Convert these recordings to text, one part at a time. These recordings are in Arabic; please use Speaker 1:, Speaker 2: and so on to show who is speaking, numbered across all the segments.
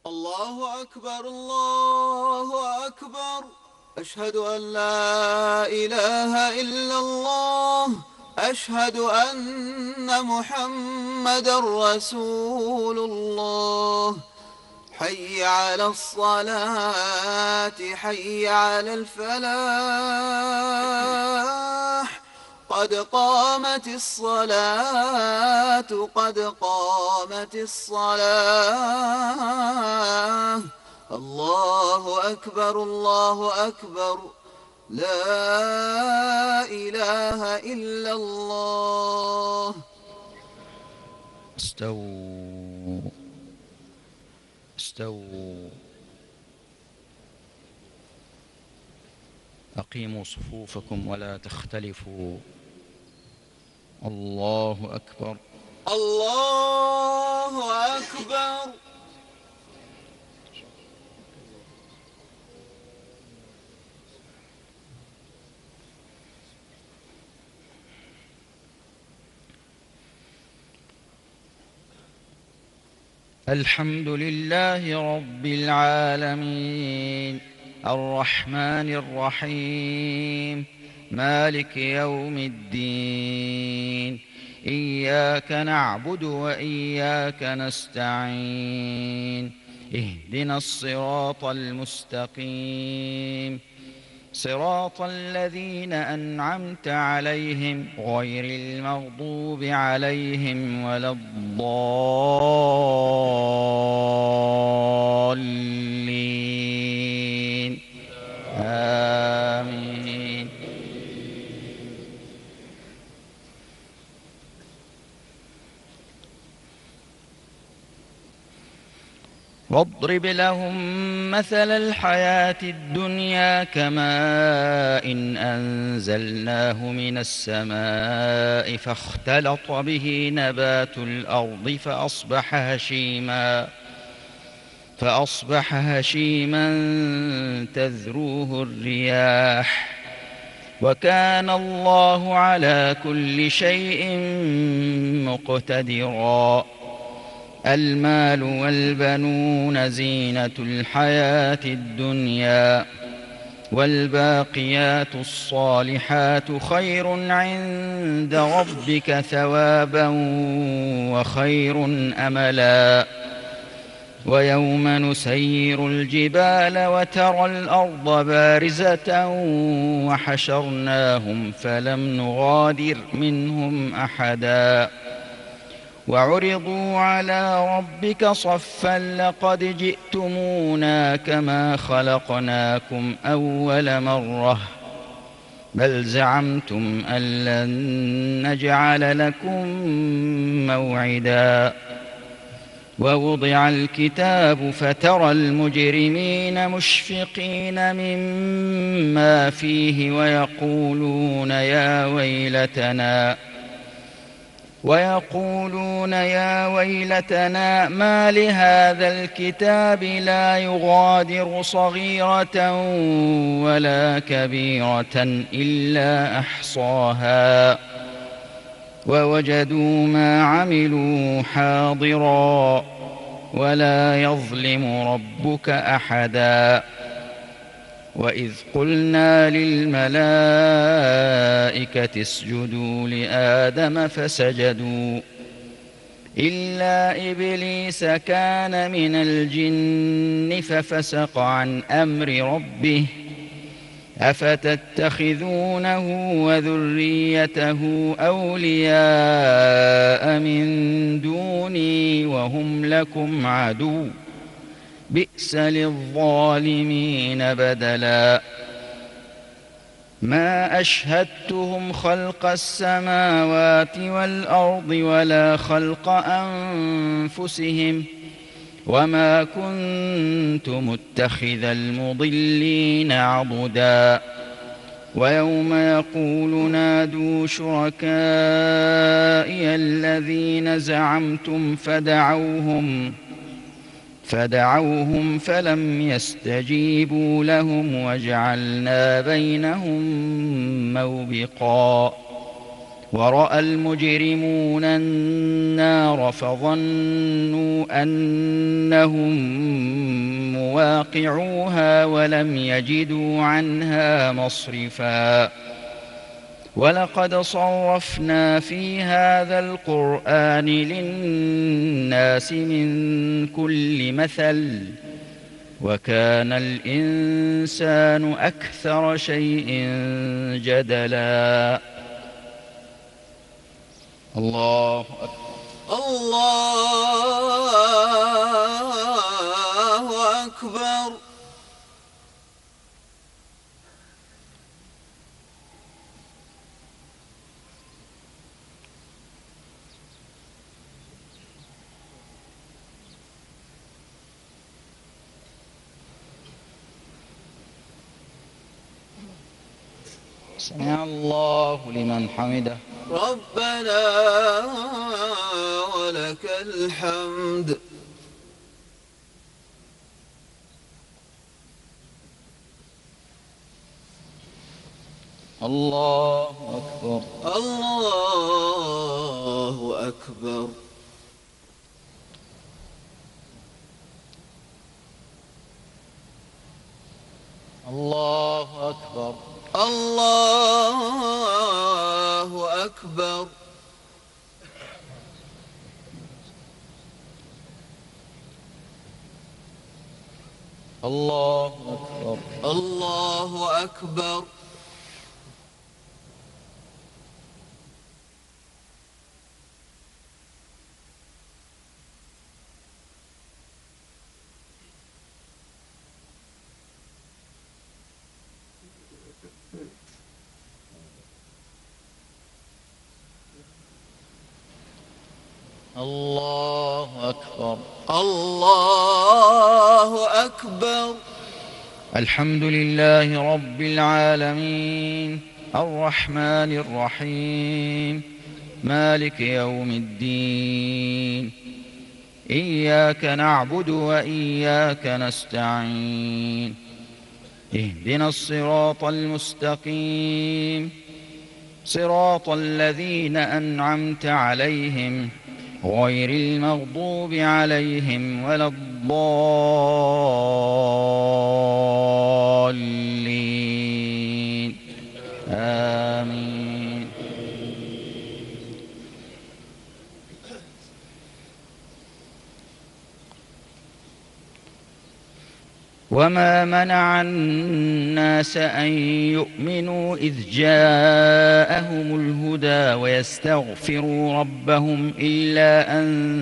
Speaker 1: الله أكبر الله أكبر. أشهد أن لا إله إلا الله. أشهد أن محمدا رسول الله. حي على الصلاة حي على الفلاح. قد قامت الصلاة قد قامت الصلاة. الله أكبر الله أكبر. لا إله إلا الله.
Speaker 2: استووا استووا. أقيموا صفوفكم ولا تختلفوا. الله أكبر.
Speaker 1: الله أكبر.
Speaker 2: الحمد لله رب العالمين الرحمن الرحيم مالك يوم الدين. إياك نعبد وإياك نستعين. اهدنا الصراط المستقيم صراط الذين أنعمت عليهم غير المغضوب عليهم ولا الضالين. آمين. واضرب لهم مثل الحياة الدنيا كماء إن أنزلناه من السماء فاختلط به نبات الأرض فأصبح هشيما تذروه الرياح وكان الله على كل شيء مقتدرا. المال والبنون زينة الحياة الدنيا والباقيات الصالحات خير عند ربك ثوابا وخير أملا. ويوم نسير الجبال وترى الأرض بارزة وحشرناهم فلم نغادر منهم أحدا. وعرضوا على ربك صفا لقد جئتمونا كما خلقناكم أول مرة بل زعمتم أن لن نجعل لكم موعدا. ووضع الكتاب فترى المجرمين مشفقين مما فيه ويقولون يا ويلتنا ما لهذا الكتاب لا يغادر صغيرة ولا كبيرة إلا أحصاها ووجدوا ما عملوا حاضرا ولا يظلم ربك أحدا. وإذ قلنا للملائكة اسجدوا لآدم فسجدوا إلا إبليس كان من الجن ففسق عن أمر ربه أفتتخذونه وذريته أولياء من دوني وهم لكم عدو بئس للظالمين بدلا. ما أشهدتهم خلق السماوات والأرض ولا خلق أنفسهم وما كنت متخذ المضلين عضدا. ويوم يقول نادوا شركائي الذين زعمتم فدعوهم فلم يستجيبوا لهم وجعلنا بينهم موبقا. ورأى المجرمون النار فظنوا أنهم مواقعوها ولم يجدوا عنها مصرفا ولقد صرفنا في هذا القرآن للناس من كل مثل وكان الإنسان أكثر شيء جدلا. الله أكبر.
Speaker 1: الله أكبر.
Speaker 2: سمع الله لمن حمده.
Speaker 1: ربنا ولك الحمد.
Speaker 2: الله أكبر.
Speaker 1: الله أكبر.
Speaker 2: الله أكبر.
Speaker 1: الله أكبر.
Speaker 2: الله أكبر.
Speaker 1: الله أكبر.
Speaker 2: الله أكبر.
Speaker 1: الله أكبر.
Speaker 2: الحمد لله رب العالمين الرحمن الرحيم مالك يوم الدين إياك نعبد وإياك نستعين اهدنا الصراط المستقيم صراط الذين أنعمت عليهم غير المغضوب عليهم ولا الضالين آمين. وما منع الناس أن يؤمنوا إذ جاءهم الهدى ويستغفروا ربهم إلا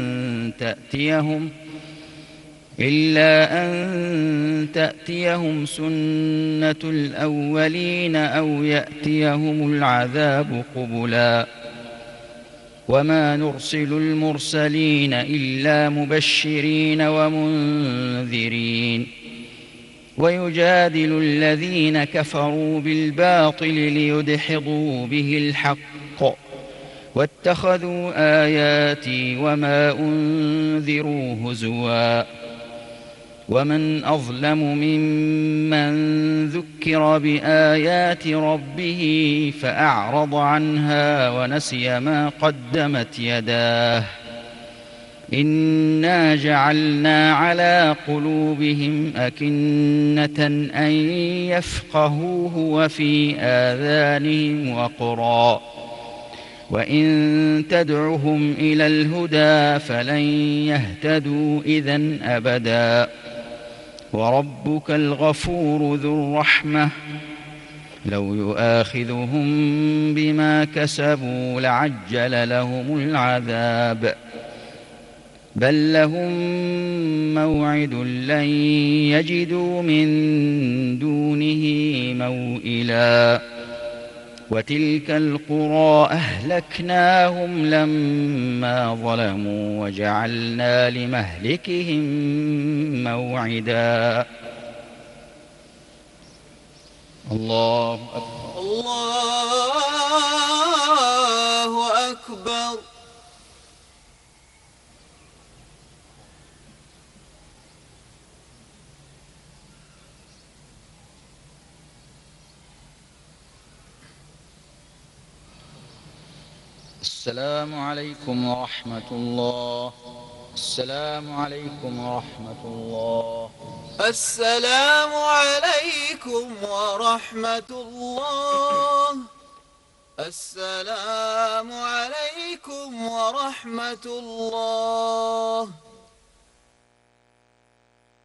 Speaker 2: أن تأتيهم سنة الأولين أو يأتيهم العذاب قبلا وما نرسل المرسلين إلا مبشرين ومنذرين ويجادل الذين كفروا بالباطل ليدحضوا به الحق واتخذوا آياتي وما أنذروا هزوا ومن أظلم ممن ذكر بآيات ربه فأعرض عنها ونسي ما قدمت يداه إنا جعلنا على قلوبهم أكنة أن يفقهوه وفي آذانهم وقرا وإن تدعهم إلى الهدى فلن يهتدوا إذن أبدا وربك الغفور ذو الرحمة لو يؤاخذهم بما كسبوا لعجل لهم العذاب بل لهم موعد لن يجدوا من دونه موئلا وتلك القرى أهلكناهم لما ظلموا وجعلنا لمهلكهم موعدا. الله أكبر.
Speaker 1: الله أكبر.
Speaker 2: السلام عليكم ورحمة الله. السلام عليكم ورحمة الله.
Speaker 1: السلام عليكم ورحمة الله. السلام عليكم ورحمة الله.